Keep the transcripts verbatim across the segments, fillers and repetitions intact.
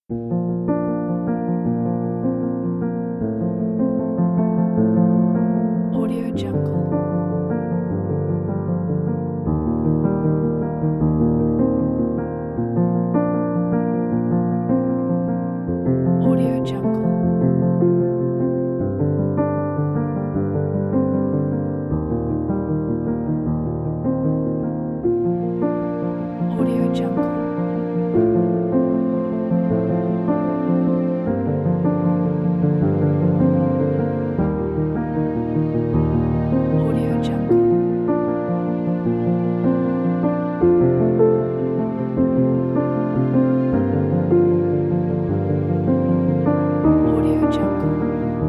Audio Jungle. Audio Jungle. Audio Jungle. Audio Jungle. Audio Jungle.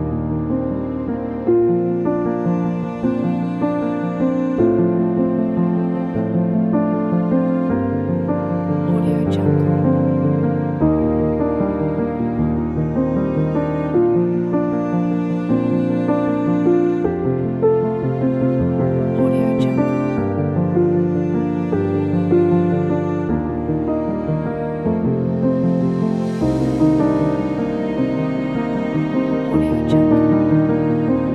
Audio Jungle. Audio Jungle. Audio Jungle.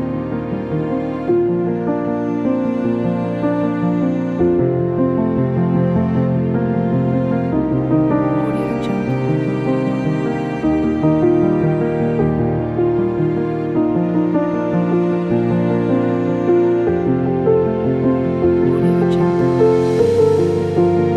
Audio Jungle. Audio Jungle.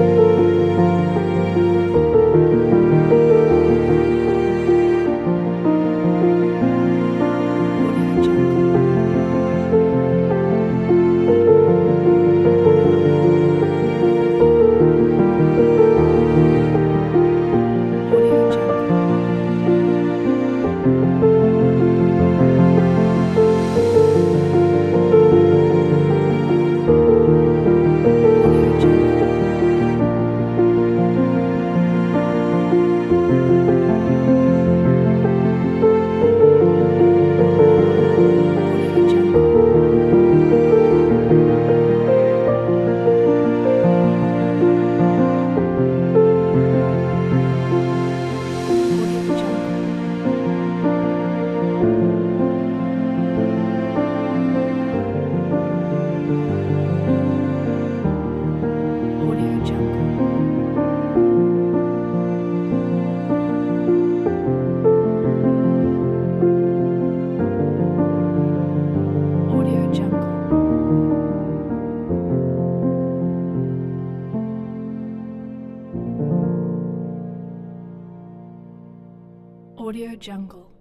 Audio Jungle. Audio Jungle. Audio Jungle. Audio Jungle. Audio Jungle. Audio Jungle. Audio Jungle. Audio Jungle.